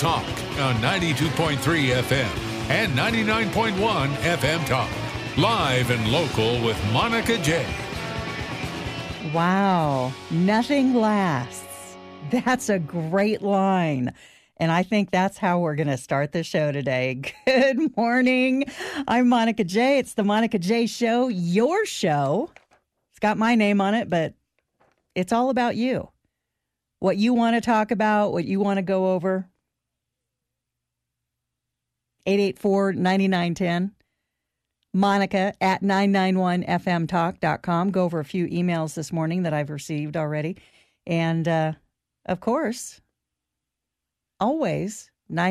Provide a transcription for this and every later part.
Talk on 92.3 FM and 99.1 FM Talk. Live and local with Monica J. Wow. Nothing lasts. That's a great line. And I think that's how we're going to start the show today. Good morning. I'm Monica J. It's the Monica J Show, your show. It's got my name on it, but it's all about you. What you want to talk about, what you want to go over. 884-9910. Monica at 991fmtalk.com. Go over a few emails this morning that I've received already. And, of course, always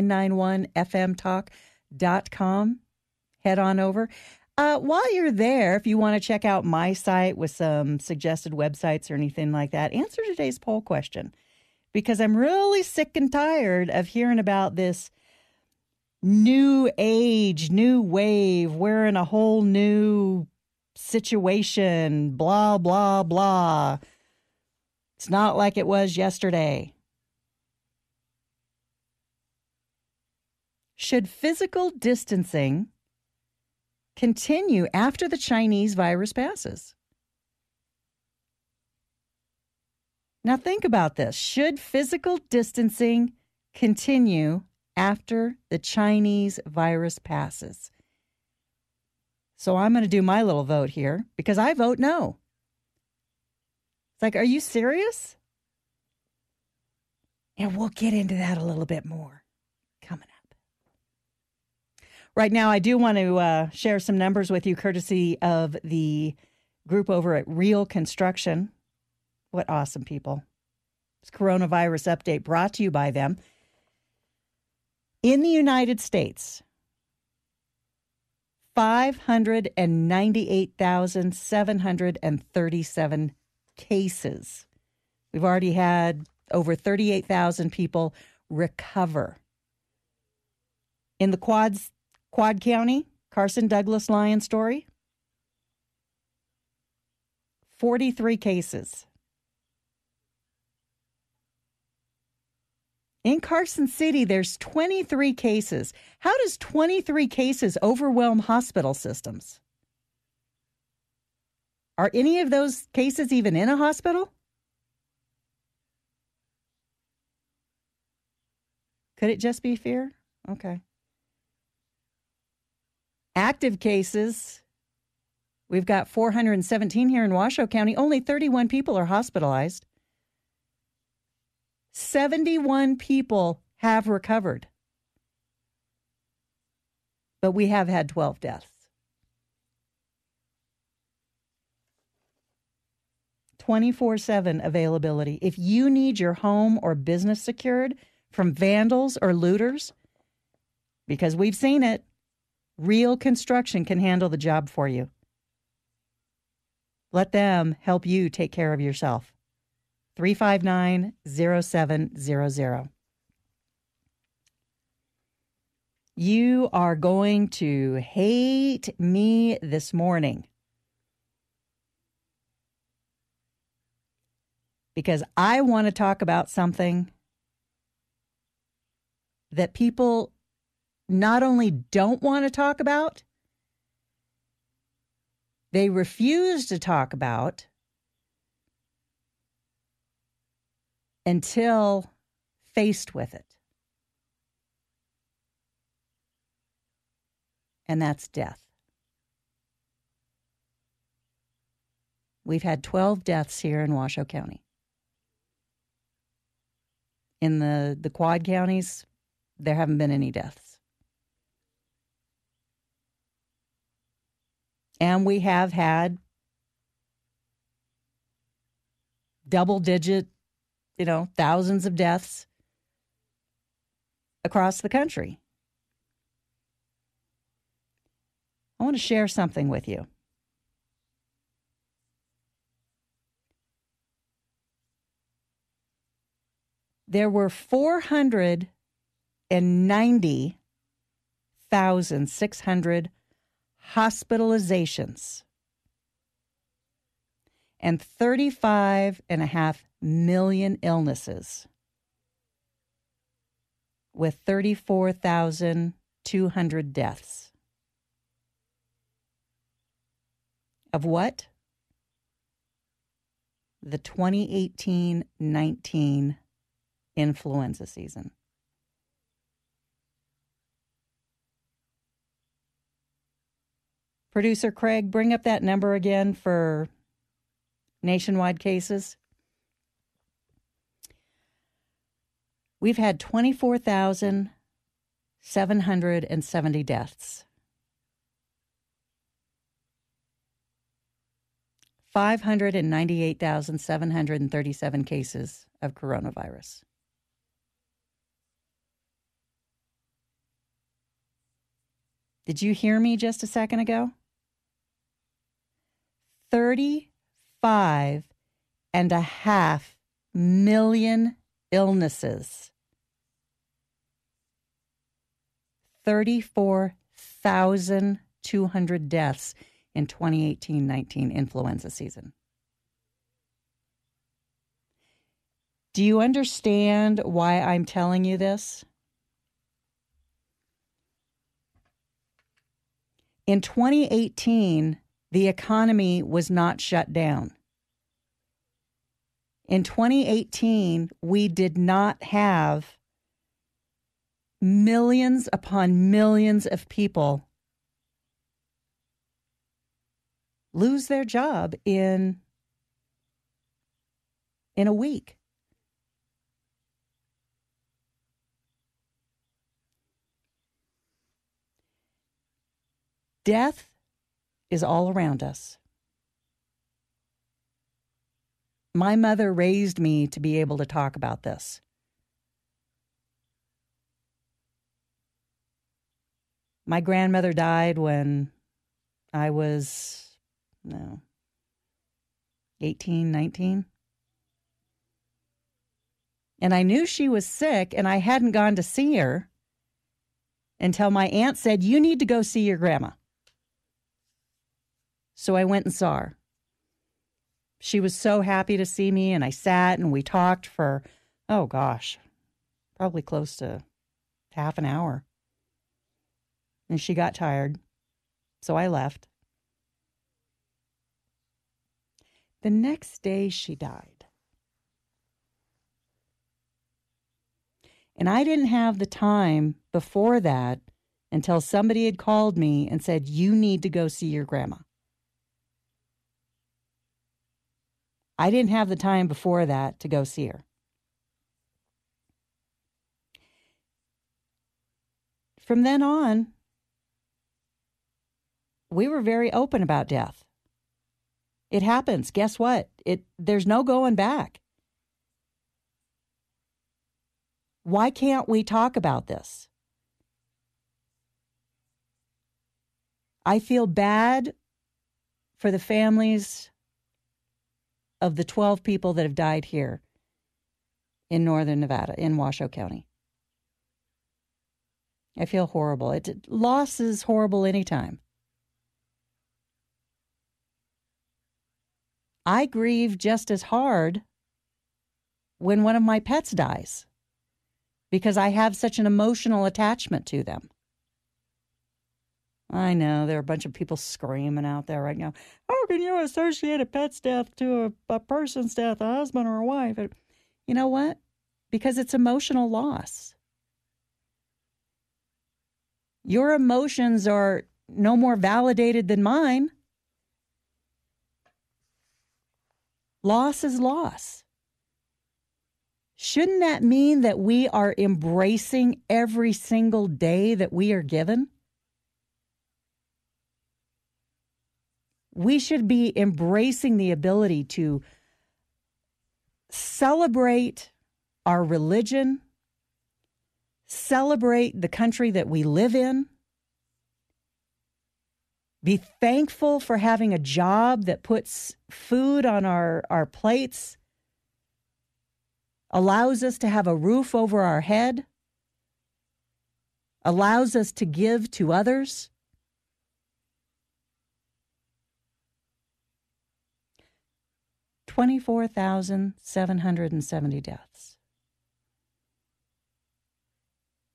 991fmtalk.com. Head on over. While you're there, if you want to check out my site with some suggested websites or anything like that, answer today's poll question. Because I'm really sick and tired of hearing about this new age, new wave. We're in a whole new situation, blah, blah, blah. It's not like it was yesterday. Should physical distancing continue after the Chinese virus passes? Now think about this. Should physical distancing continue after the Chinese virus passes? So I'm going to do my little vote here because I vote no. It's like, are you serious? And we'll get into that a little bit more coming up. Right now, I do want to share some numbers with you courtesy of the group over at Real Construction. What awesome people. This coronavirus update brought to you by them. In the United States, 598,737 cases. We've already had over 38,000 people recover. In the Quad County, Carson Douglas Lyon Story, 43 cases. In Carson City, there's 23 cases. How does 23 cases overwhelm hospital systems? Are any of those cases even in a hospital? Could it just be fear? Okay. Active cases, we've got 417 here in Washoe County. Only 31 people are hospitalized. 71 people have recovered. But we have had 12 deaths. 24/7 availability. If you need your home or business secured from vandals or looters, because we've seen it, Real Construction can handle the job for you. Let them help you take care of yourself. 359-0700. You are going to hate me this morning because I want to talk about something that people not only don't want to talk about, they refuse to talk about until faced with it. And that's death. We've had 12 deaths here in Washoe County. In the Quad counties, there haven't been any deaths. And we have had double-digit, thousands of deaths across the country. I want to share something with you. There were 490,600 hospitalizations and 35.5 million illnesses with 34,200 deaths. Of what? The 2018-19 influenza season. Producer Craig, bring up that number again for nationwide cases. We've had 24,770 deaths. 598,737 cases of coronavirus. Did you hear me just a second ago? 35.5 million illnesses. 34,200 deaths in 2018-19 influenza season. Do you understand why I'm telling you this? In 2018, the economy was not shut down. In 2018, we did not have millions upon millions of people lose their job in a week. Death is all around us. My mother raised me to be able to talk about this. My grandmother died when I was 18, 19. And I knew she was sick, and I hadn't gone to see her until my aunt said, "You need to go see your grandma." So I went and saw her. She was so happy to see me, and I sat and we talked for, probably close to half an hour. And she got tired, so I left. The next day, she died. And I didn't have the time before that until somebody had called me and said, "You need to go see your grandma." I didn't have the time before that to go see her. From then on, we were very open about death. It happens. Guess what? There's no going back. Why can't we talk about this? I feel bad for the families of the 12 people that have died here in northern Nevada, in Washoe County. I feel horrible. Loss is horrible anytime. I grieve just as hard when one of my pets dies because I have such an emotional attachment to them. I know there are a bunch of people screaming out there right now. How can you associate a pet's death to a person's death, a husband or a wife? You know what? Because it's emotional loss. Your emotions are no more validated than mine. Loss is loss. Shouldn't that mean that we are embracing every single day that we are given? We should be embracing the ability to celebrate our religion, celebrate the country that we live in, be thankful for having a job that puts food on our plates, allows us to have a roof over our head, allows us to give to others. 24,770 deaths.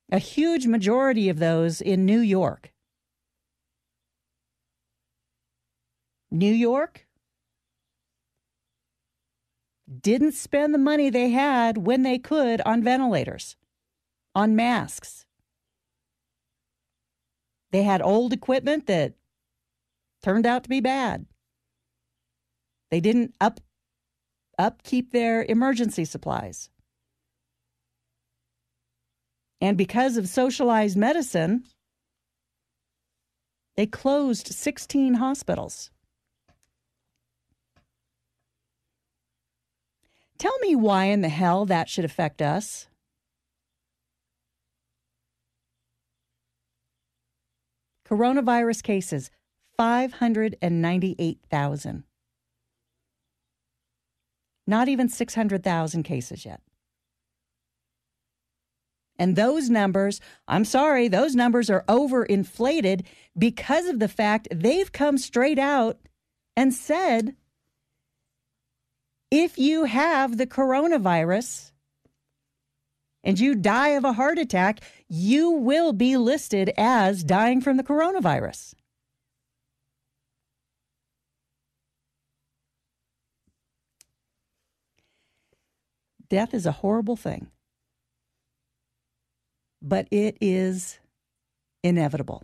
A huge majority of those in New York. New York didn't spend the money they had when they could on ventilators, on masks. They had old equipment that turned out to be bad. They didn't upkeep their emergency supplies. And because of socialized medicine, they closed 16 hospitals. Tell me why in the hell that should affect us. Coronavirus cases, 598,000. Not even 600,000 cases yet. And those numbers, I'm sorry, those numbers are overinflated because of the fact they've come straight out and said, if you have the coronavirus and you die of a heart attack, you will be listed as dying from the coronavirus. Death is a horrible thing, but it is inevitable.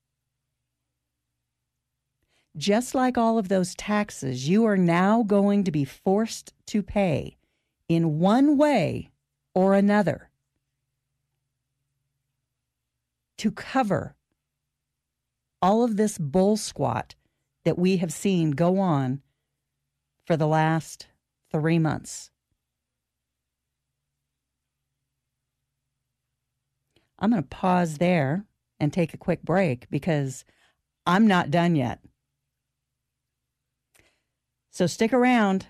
Just like all of those taxes, you are now going to be forced to pay in one way or another to cover all of this bull squat that we have seen go on for the last 3 months. I'm going to pause there and take a quick break because I'm not done yet. So stick around.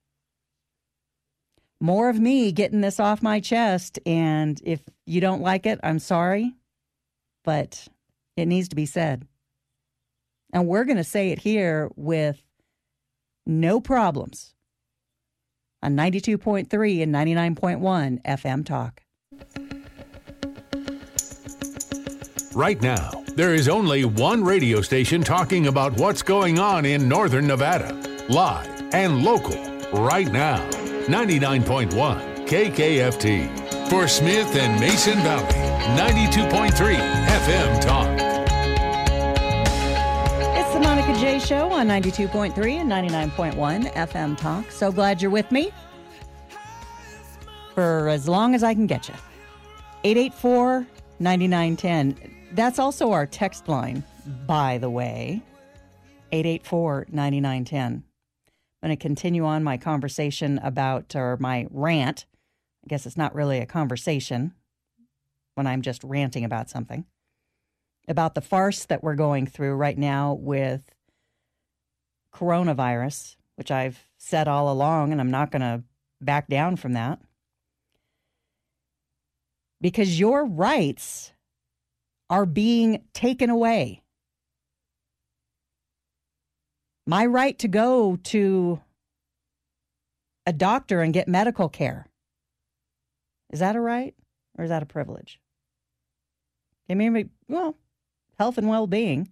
More of me getting this off my chest, and if you don't like it, I'm sorry, but it needs to be said. And we're going to say it here with no problems on 92.3 and 99.1 FM Talk. Right now, there is only one radio station talking about what's going on in Northern Nevada. Live and local, right now. 99.1 KKFT. For Smith and Mason Valley, 92.3 FM Talk. It's the Monica J. Show on 92.3 and 99.1 FM Talk. So glad you're with me for as long as I can get you. 884-9910. That's also our text line, by the way. 884-9910. I'm going to continue on my conversation about, or my rant. I guess it's not really a conversation when I'm just ranting about something. About the farce that we're going through right now with coronavirus, which I've said all along, and I'm not going to back down from that. Because your rights are being taken away. My right to go to a doctor and get medical care. Is that a right or is that a privilege? I mean, well, health and well-being.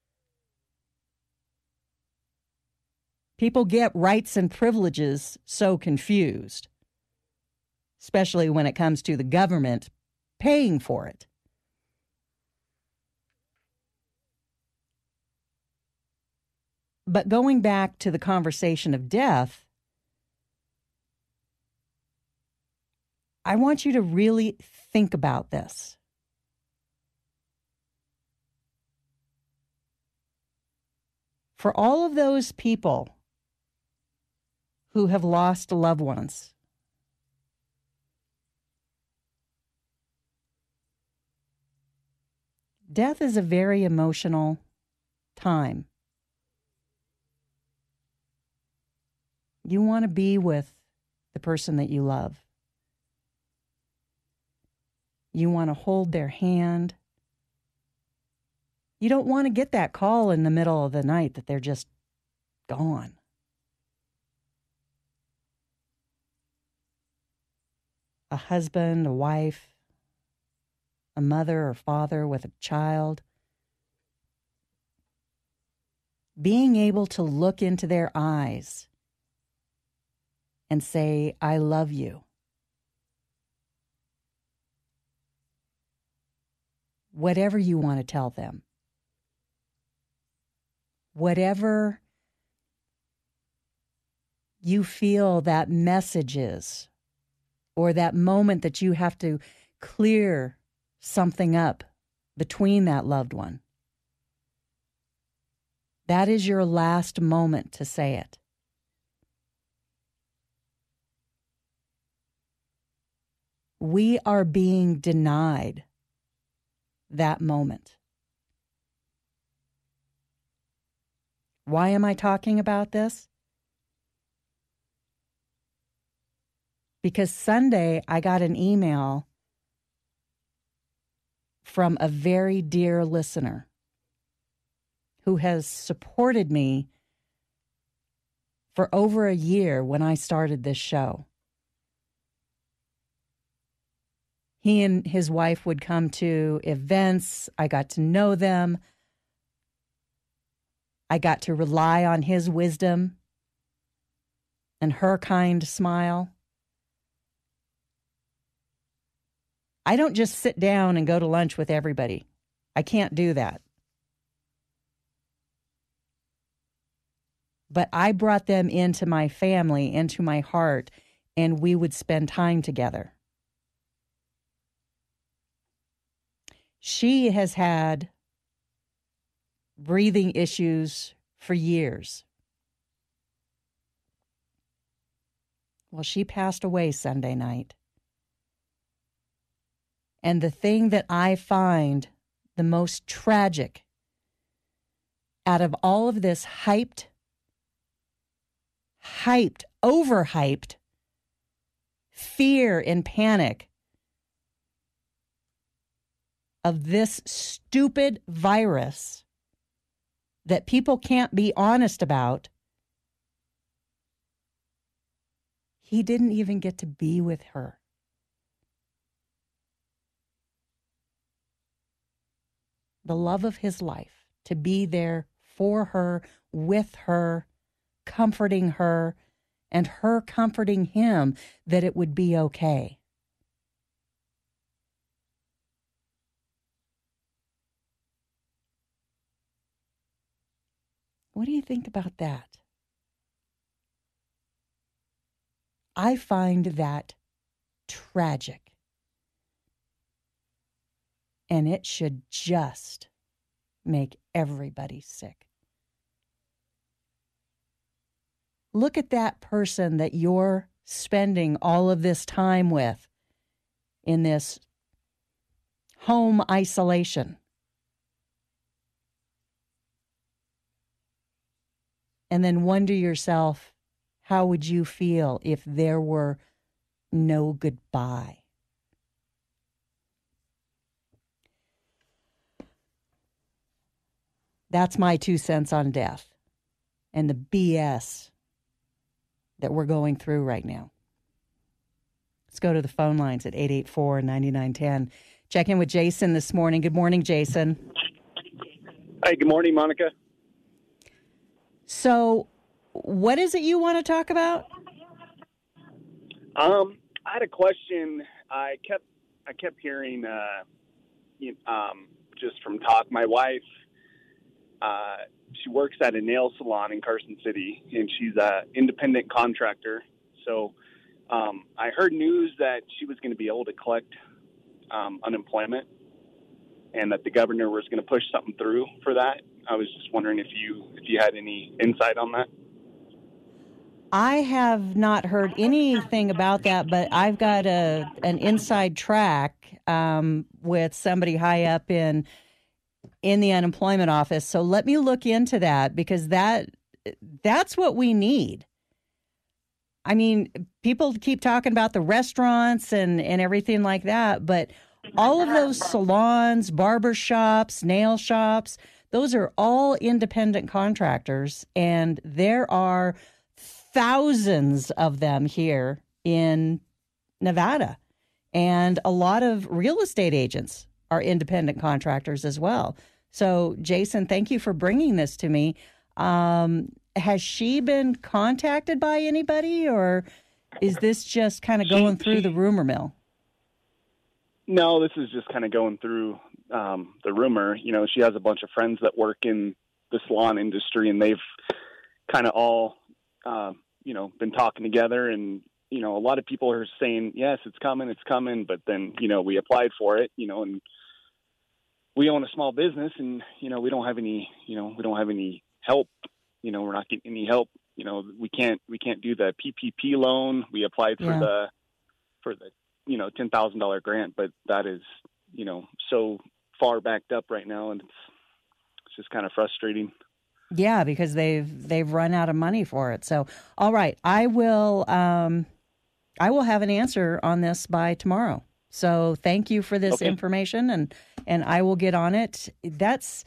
People get rights and privileges so confused, especially when it comes to the government paying for it. But going back to the conversation of death, I want you to really think about this. For all of those people who have lost loved ones, death is a very emotional time. You want to be with the person that you love. You want to hold their hand. You don't want to get that call in the middle of the night that they're just gone. A husband, a wife, a mother or father with a child, being able to look into their eyes and say, I love you. Whatever you want to tell them. Whatever you feel that message is, or that moment that you have to clear something up between that loved one. That is your last moment to say it. We are being denied that moment. Why am I talking about this? Because Sunday I got an email from a very dear listener who has supported me for over a year when I started this show. He and his wife would come to events. I got to know them. I got to rely on his wisdom and her kind smile. I don't just sit down and go to lunch with everybody. I can't do that. But I brought them into my family, into my heart, and we would spend time together. She has had breathing issues for years. Well, she passed away Sunday night. And the thing that I find the most tragic out of all of this overhyped fear and panic of this stupid virus that people can't be honest about, he didn't even get to be with her. The love of his life, to be there for her, with her, comforting her, and her comforting him that it would be okay. What do you think about that? I find that tragic. And it should just make everybody sick. Look at that person that you're spending all of this time with in this home isolation. And then wonder yourself, how would you feel if there were no goodbye? That's my 2 cents on death and the BS that we're going through right now. Let's go to the phone lines at 884-9910. Check in with Jason this morning. Good morning, Jason. Hi, good morning, Monica. So, what is it you want to talk about? I had a question. I kept hearing, just from talk. My wife, she works at a nail salon in Carson City, and she's an independent contractor. So, I heard news that she was going to be able to collect unemployment, and that the governor was going to push something through for that. I was just wondering if you had any insight on that. I have not heard anything about that, but I've got an inside track with somebody high up in the unemployment office. So let me look into that, because that's what we need. I mean, people keep talking about the restaurants and everything like that, but all of those salons, barber shops, nail shops, those are all independent contractors, and there are thousands of them here in Nevada, and a lot of real estate agents are independent contractors as well. So, Jason, thank you for bringing this to me. Has she been contacted by anybody, or is this just kind of going through the rumor mill? No, this is just kind of going through the rumor. You know, she has a bunch of friends that work in the salon industry, and they've kind of all, been talking together. And, a lot of people are saying, yes, it's coming. But then, we applied for it, and we own a small business, and, we don't have any help. We're not getting any help. We can't do the PPP loan. We applied for the $10,000 grant, but that is, so far backed up right now, and it's just kind of frustrating. Yeah, because they've run out of money for it. So, all right, I will have an answer on this by tomorrow. So, thank you for this information, and I will get on it. That's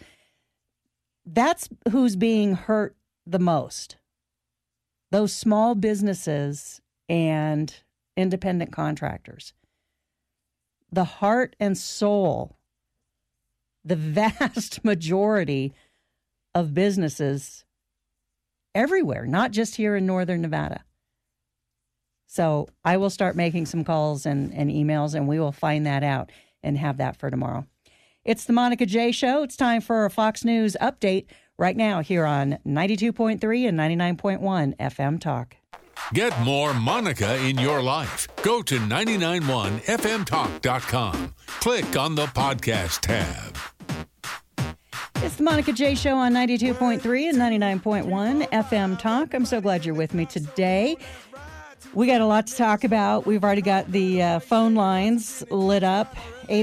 who's being hurt the most. Those small businesses and independent contractors. The heart and soul, the vast majority of businesses everywhere, not just here in Northern Nevada. So I will start making some calls and emails, and we will find that out and have that for tomorrow. It's the Monica J. Show. It's time for a Fox News update right now here on 92.3 and 99.1 FM Talk. Get more Monica in your life. Go to 991fmtalk.com. Click on the podcast tab. It's the Monica J. Show on 92.3 and 99.1 FM Talk. I'm so glad you're with me today. We got a lot to talk about. We've already got the phone lines lit up,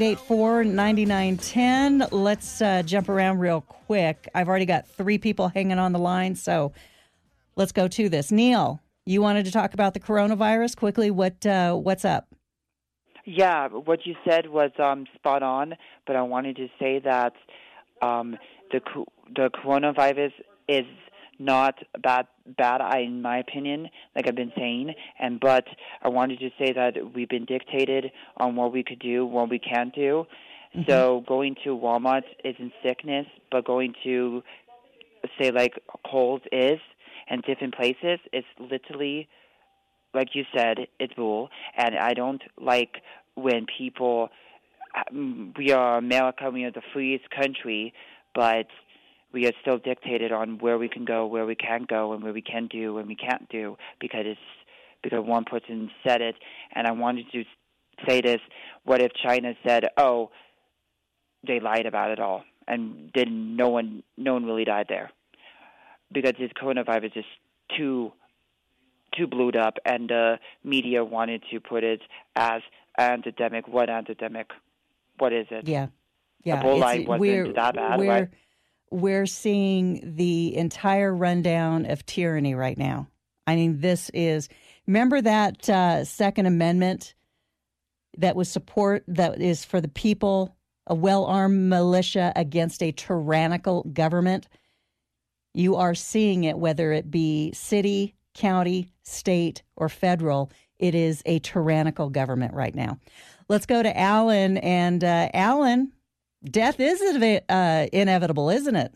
884-9910. Let's jump around real quick. I've already got 3 people hanging on the line, so let's go to this. Neil, you wanted to talk about the coronavirus quickly. What's up? Yeah, what you said was spot on, but I wanted to say that the coronavirus is not bad in my opinion, like I've been saying, but I wanted to say that we've been dictated on what we could do, what we can't do. Mm-hmm. So going to Walmart isn't sickness, but going to, say, like Kohl's is, and different places, it's literally, like you said, it's bull. And I don't like when people, we are America, we are the freest country, but we are still dictated on where we can go, where we can't go, and where we can do and we can't do, because one person said it. And I wanted to say this: what if China said, "Oh, they lied about it all, and no one really died there," because this coronavirus is too blowed up, and the media wanted to put it as endemic. What endemic? What is it? Yeah. Ebola wasn't that bad, right? We're seeing the entire rundown of tyranny right now. I mean, remember that Second Amendment that is for the people, a well-armed militia against a tyrannical government? You are seeing it, whether it be city, county, state, or federal. It is a tyrannical government right now. Let's go to Alan. And Alan, death is inevitable, isn't it?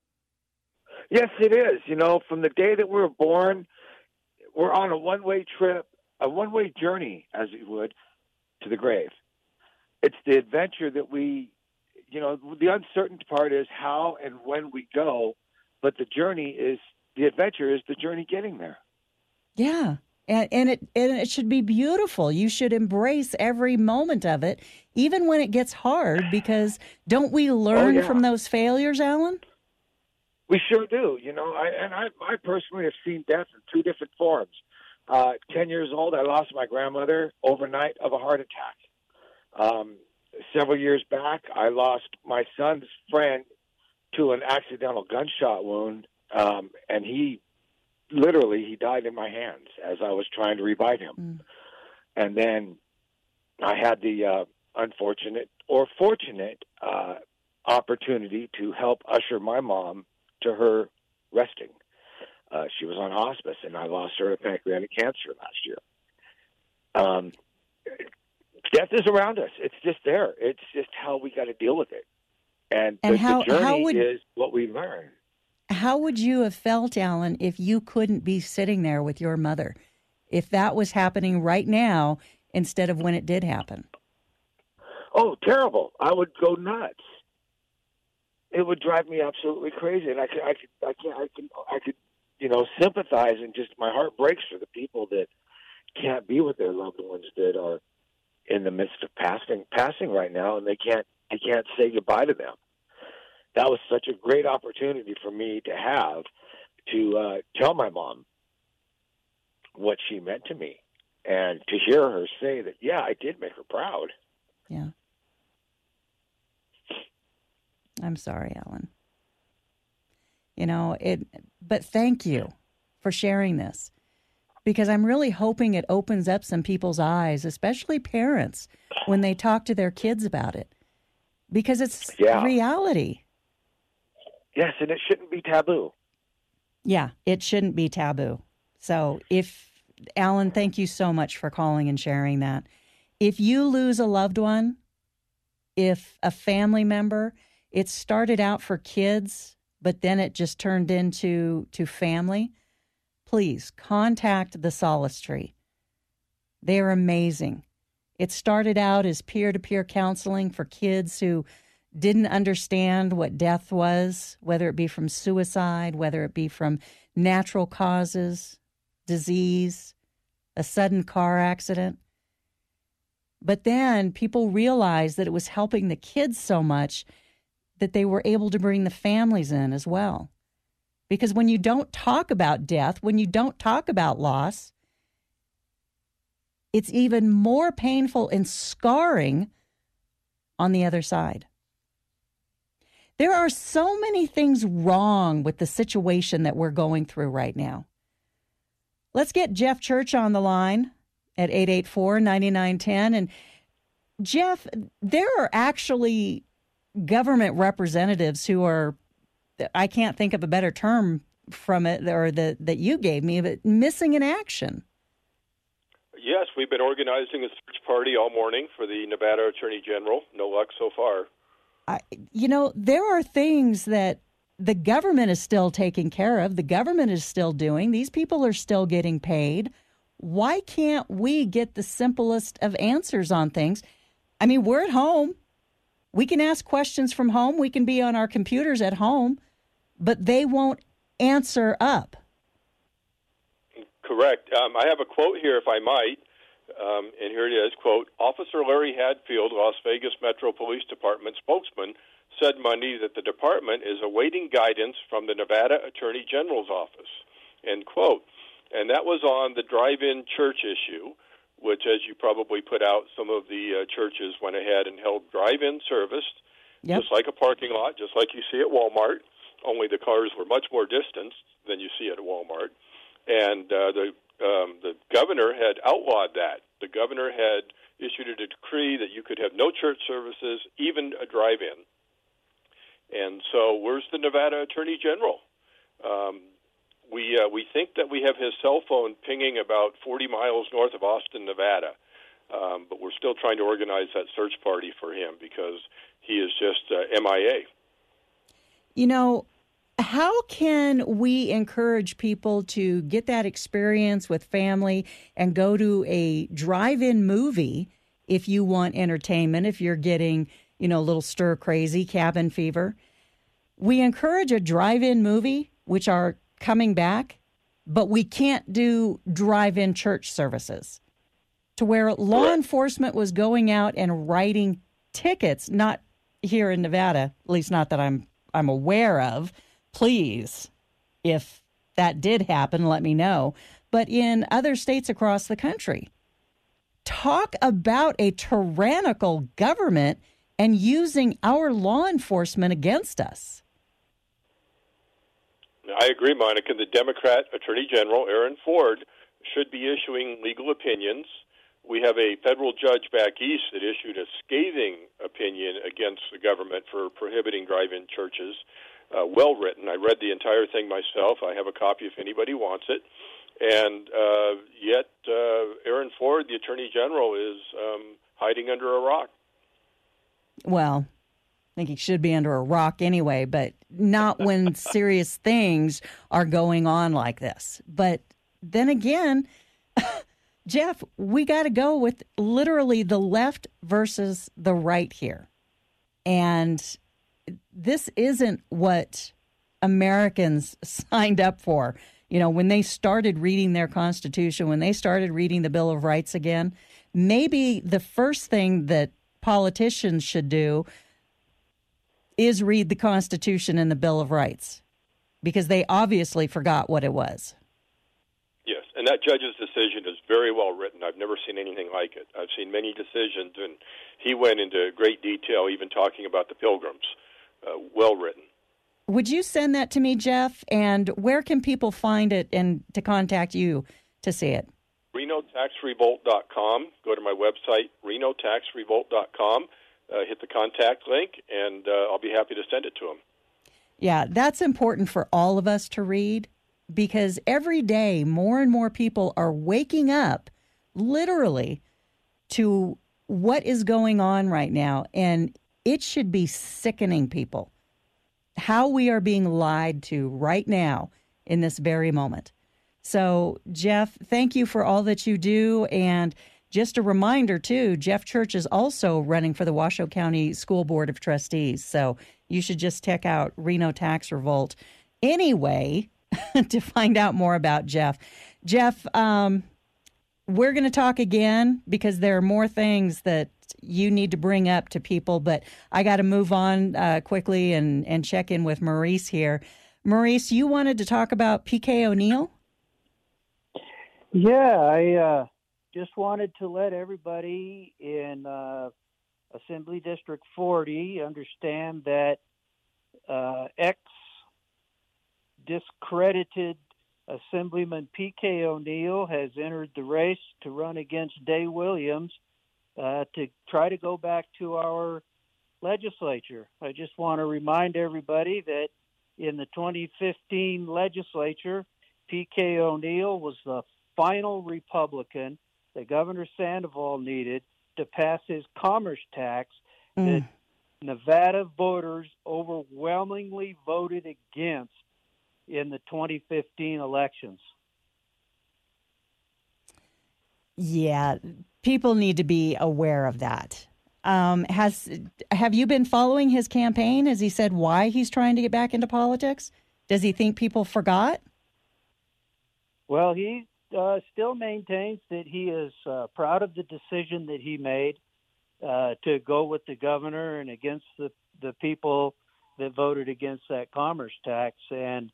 Yes, it is. From the day that we were born, we're on a one-way trip, a one-way journey, as you would, to the grave. It's the adventure that the uncertain part is how and when we go, but the adventure is the journey getting there. Yeah. And it should be beautiful. You should embrace every moment of it, even when it gets hard, because don't we learn from those failures, Alan? We sure do. I personally have seen death in 2 different forms. 10 years old, I lost my grandmother overnight of a heart attack. Several years back, I lost my son's friend to an accidental gunshot wound, and he died in my hands as I was trying to revive him. Mm. And then I had the unfortunate or fortunate opportunity to help usher my mom to her resting. She was on hospice, and I lost her to pancreatic cancer last year. Death is around us. It's just there. It's just how we got to deal with it. And the journey is what we learn. How would you have felt, Alan, if you couldn't be sitting there with your mother? If that was happening right now instead of when it did happen? Oh, terrible. I would go nuts. It would drive me absolutely crazy. And I could, sympathize, and just my heart breaks for the people that can't be with their loved ones that are in the midst of passing right now, and they can't say goodbye to them. That was such a great opportunity for me to have to tell my mom what she meant to me, and to hear her say that, yeah, I did make her proud. Yeah. I'm sorry, Alan. But thank you for sharing this, because I'm really hoping it opens up some people's eyes, especially parents, when they talk to their kids about it, because it's reality. Yes, and it shouldn't be taboo. Yeah, it shouldn't be taboo. So Alan, thank you so much for calling and sharing that. If you lose a loved one, if a family member, it started out for kids, but then it just turned into family, please contact the Solace Tree. They're amazing. It started out as peer-to-peer counseling for kids who didn't understand what death was, whether it be from suicide, whether it be from natural causes, disease, a sudden car accident. But then people realized that it was helping the kids so much that they were able to bring the families in as well. Because when you don't talk about death, when you don't talk about loss, it's even more painful and scarring on the other side. There are so many things wrong with the situation that we're going through right now. Let's get Jeff Church on the line at 884-9910. And Jeff, there are actually government representatives who are, I can't think of a better term from it, or that you gave me, but missing in action. Yes, we've been organizing a search party all morning for the Nevada Attorney General. No luck so far. There are things that the government is still taking care of. The government is still doing. These people are still getting paid. Why can't we get the simplest of answers on things? I mean, we're at home. We can ask questions from home. We can be on our computers at home, but they won't answer up. Correct. I have a quote here, if I might, and here it is, quote, Officer Larry Hadfield, Las Vegas Metro Police Department spokesman, said Monday that the department is awaiting guidance from the Nevada Attorney General's office, end quote. And that was on the drive-in church issue, which, as you probably put out, some of the churches went ahead and held drive-in service, just like a parking lot, just like you see at Walmart, only the cars were much more distanced than you see at Walmart. And the governor had outlawed that. The governor had issued a decree that you could have no church services, even a drive-in. And so where's the Nevada Attorney General? We think that we have his cell phone pinging about 40 miles north of Austin, Nevada, but we're still trying to organize that search party for him because he is just MIA. How can we encourage people to get that experience with family and go to a drive-in movie if you want entertainment, if you're getting, a little stir crazy, cabin fever? We encourage a drive-in movie, which are coming back, but we can't do drive-in church services, to where law enforcement was going out and writing tickets, not here in Nevada, at least not that I'm aware of. Please, if that did happen, let me know. But in other states across the country, talk about a tyrannical government and using our law enforcement against us. I agree, Monica. The Democrat Attorney General, Aaron Ford, should be issuing legal opinions. We have a federal judge back east that issued a scathing opinion against the government for prohibiting drive-in churches. Well written. I read the entire thing myself. I have a copy if anybody wants it. And yet Aaron Ford, the Attorney General, is hiding under a rock. Well, I think he should be under a rock anyway, but not when serious things are going on like this. But then again, Jeff, we got to go with literally the left versus the right here. And this isn't what Americans signed up for. You know, when they started reading their Constitution, when they started reading the Bill of Rights again, maybe the first thing that politicians should do is read the Constitution and the Bill of Rights, because they obviously forgot what it was. Yes, and that judge's decision is very well written. I've never seen anything like it. I've seen many decisions, and he went into great detail, even talking about the Pilgrims. Well written. Would you send that to me, Jeff? And where can people find it and to contact you to see it? RenoTaxRevolt.com. Go to my website, RenoTaxRevolt.com. Hit the contact link, and I'll be happy to send it to them. Yeah, that's important for all of us to read, because every day more and more people are waking up literally to what is going on right now, and it should be sickening people how we are being lied to right now in this very moment. So, Jeff, thank you for all that you do. And just a reminder, too, Jeff Church is also running for the Washoe County School Board of Trustees. So you should just check out Reno Tax Revolt anyway to find out more about Jeff. Jeff, we're going to talk again because there are more things that you need to bring up to people, but I got to move on quickly and check in with Maurice here. Maurice, you wanted to talk about PK O'Neill? Yeah, I just wanted to let everybody in Assembly District 40 understand that ex-discredited Assemblyman PK O'Neill has entered the race to run against Day Williams to try to go back to our legislature. I just want to remind everybody that in the 2015 legislature, PK O'Neill was the final Republican that Governor Sandoval needed to pass his commerce tax that Nevada voters overwhelmingly voted against in the 2015 elections. Yeah, people need to be aware of that. Have you been following his campaign? Has he said why he's trying to get back into politics? Does he think people forgot? Well, he still maintains that he is proud of the decision that he made to go with the governor and against the people that voted against that commerce tax. And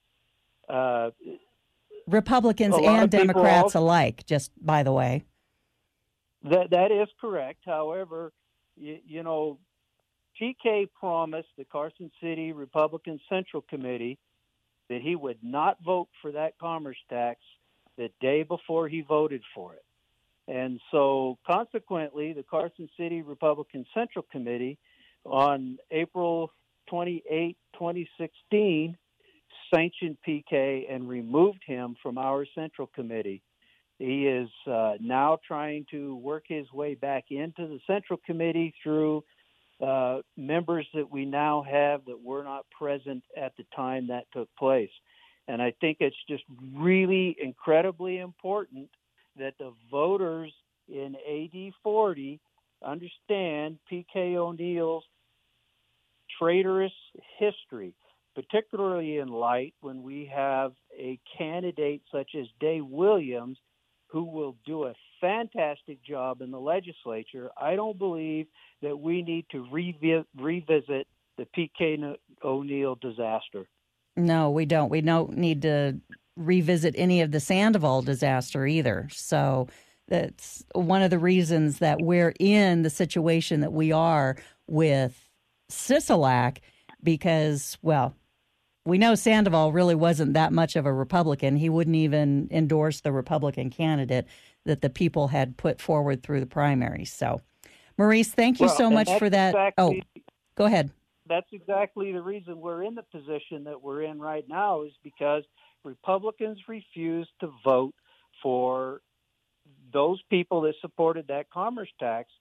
Republicans and Democrats alike, just by the way. That is correct. However, you know, PK promised the Carson City Republican Central Committee that he would not vote for that commerce tax the day before he voted for it. And so, consequently, the Carson City Republican Central Committee on April 28, 2016, sanctioned PK and removed him from our Central Committee. He is now trying to work his way back into the Central Committee through members that we now have that were not present at the time that took place. And I think it's just really incredibly important that the voters in AD 40 understand PK O'Neill's traitorous history, particularly in light when we have a candidate such as Day Williams who will do a fantastic job in the legislature. I don't believe that we need to revisit the PK O'Neill disaster. No, we don't. We don't need to revisit any of the Sandoval disaster either. So that's one of the reasons that we're in the situation that we are with Sisolak, because, well, we know Sandoval really wasn't that much of a Republican. He wouldn't even endorse the Republican candidate that the people had put forward through the primaries. So, Maurice, thank you so much for that. Go ahead. That's exactly the reason we're in the position that we're in right now, is because Republicans refused to vote for those people that supported that commerce tax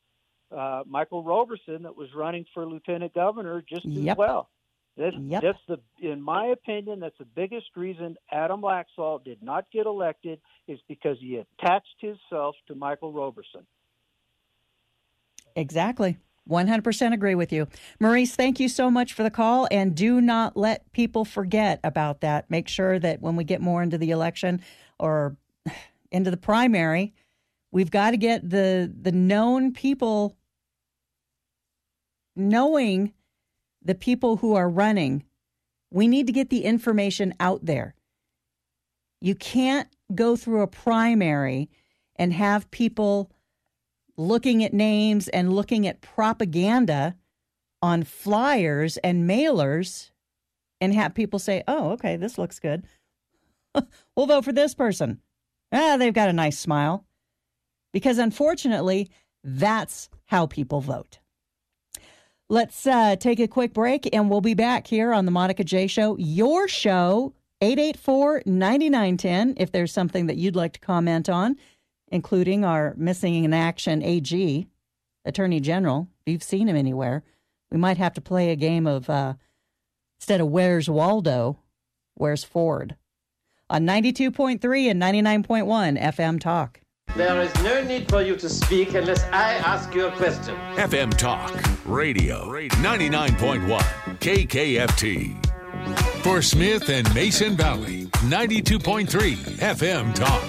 Michael Roberson that was running for lieutenant governor just Yep. as well. Yep. That's in my opinion, that's the biggest reason Adam Laxalt did not get elected is because he attached himself to Michael Roberson. Exactly. 100% agree with you. Maurice, thank you so much for the call, and do not let people forget about that. Make sure that when we get more into the election or into the primary, we've got to get the known people knowing the people who are running. We need to get the information out there. You can't go through a primary and have people looking at names and looking at propaganda on flyers and mailers and have people say, oh, okay, this looks good. We'll vote for this person. They've got a nice smile. Because unfortunately, that's how people vote. Let's take a quick break, and we'll be back here on the Monica J Show. Your show, 884-9910, if there's something that you'd like to comment on, including our missing in action AG, Attorney General. If you've seen him anywhere, we might have to play a game of, instead of Where's Waldo, Where's Ford? On 92.3 and 99.1 FM Talk. There is no need for you to speak unless I ask you a question. FM Talk Radio 99.1 KKFT. For Smith and Mason Valley, 92.3 FM Talk.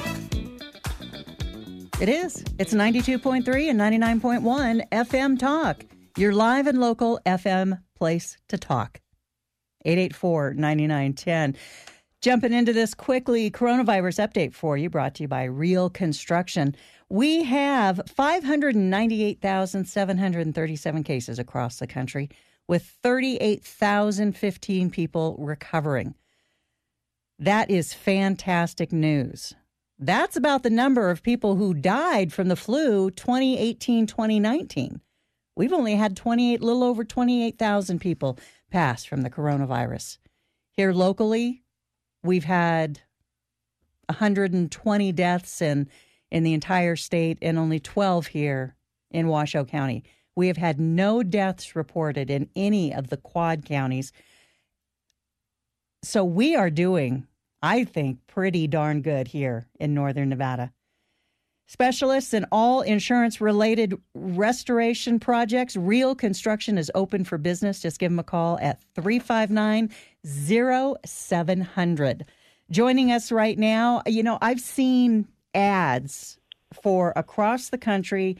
It is. It's 92.3 and 99.1 FM Talk, your live and local FM place to talk. 884-9910. Jumping into this quickly, coronavirus update for you, brought to you by Real Construction. We have 598,737 cases across the country, with 38,015 people recovering. That is fantastic news. That's about the number of people who died from the flu 2018-2019. We've only had little over 28,000 people pass from the coronavirus. Here locally, we've had 120 deaths in the entire state and only 12 here in Washoe County. We have had no deaths reported in any of the quad counties. So we are doing, I think, pretty darn good here in Northern Nevada. Specialists in all insurance-related restoration projects, Real Construction is open for business. Just give them a call at 359-0700. Joining us right now, I've seen ads for across the country,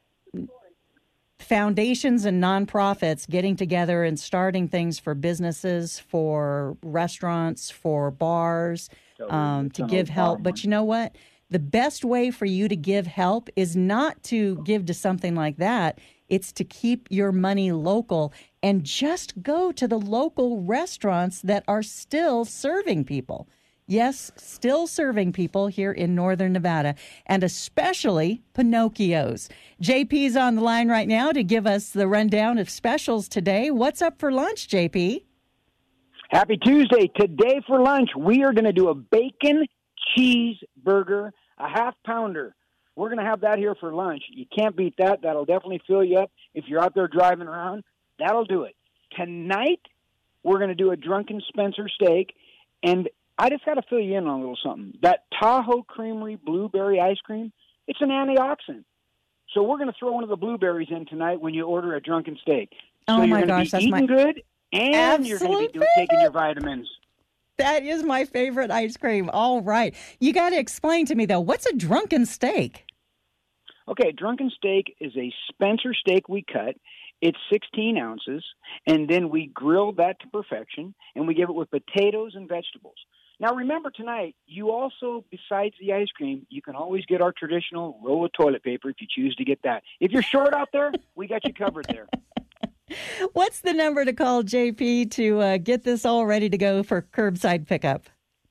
foundations and nonprofits getting together and starting things for businesses, for restaurants, for bars, to give help. But you know what? The best way for you to give help is not to give to something like that. It's to keep your money local and just go to the local restaurants that are still serving people. Yes, still serving people here in Northern Nevada, and especially Pinocchio's. JP's on the line right now to give us the rundown of specials today. What's up for lunch, JP? Happy Tuesday. Today for lunch, we are going to do a bacon cheeseburger, a half-pounder. We're going to have that here for lunch. You can't beat that. That'll definitely fill you up. If you're out there driving around, that'll do it. Tonight, we're going to do a Drunken Spencer steak, and I just got to fill you in on a little something. That Tahoe Creamery blueberry ice cream, it's an antioxidant. So we're going to throw one of the blueberries in tonight when you order a drunken steak. So oh, you're my going gosh, to be eating good, and you're going to be taking your vitamins. That is my favorite ice cream. All right. You got to explain to me, though, what's a drunken steak? Okay, drunken steak is a Spencer steak we cut. It's 16 ounces, and then we grill that to perfection, and we give it with potatoes and vegetables. Now, remember tonight, you also, besides the ice cream, you can always get our traditional roll of toilet paper if you choose to get that. If you're short out there, we got you covered there. What's the number to call, JP, to get this all ready to go for curbside pickup?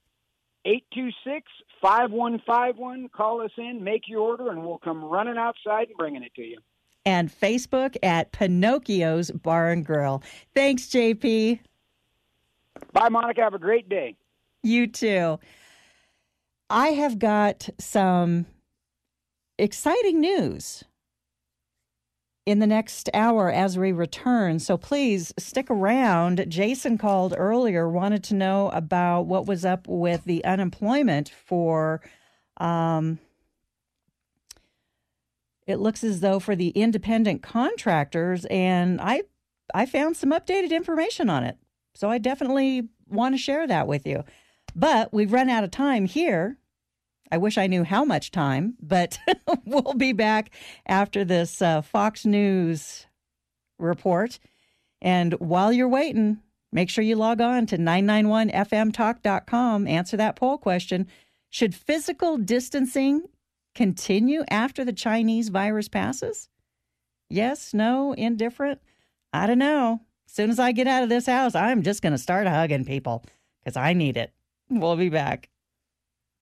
826-5151. Call us in, make your order, and we'll come running outside and bringing it to you. And Facebook at Pinocchio's Bar and Grill. Thanks, JP. Bye, Monica. Have a great day. You too. I have got some exciting news. in the next hour as we return. So please stick around. Jason called earlier, wanted to know about what was up with the unemployment for, it looks as though for the independent contractors, and I found some updated information on it. So I definitely want to share that with you. But we've run out of time here. I wish I knew how much time, but we'll be back after this Fox News report. And while you're waiting, make sure you log on to 991fmtalk.com. Answer that poll question. Should physical distancing continue after the Chinese virus passes? Yes, no, indifferent? I don't know. As soon as I get out of this house, I'm just going to start hugging people because I need it. We'll be back.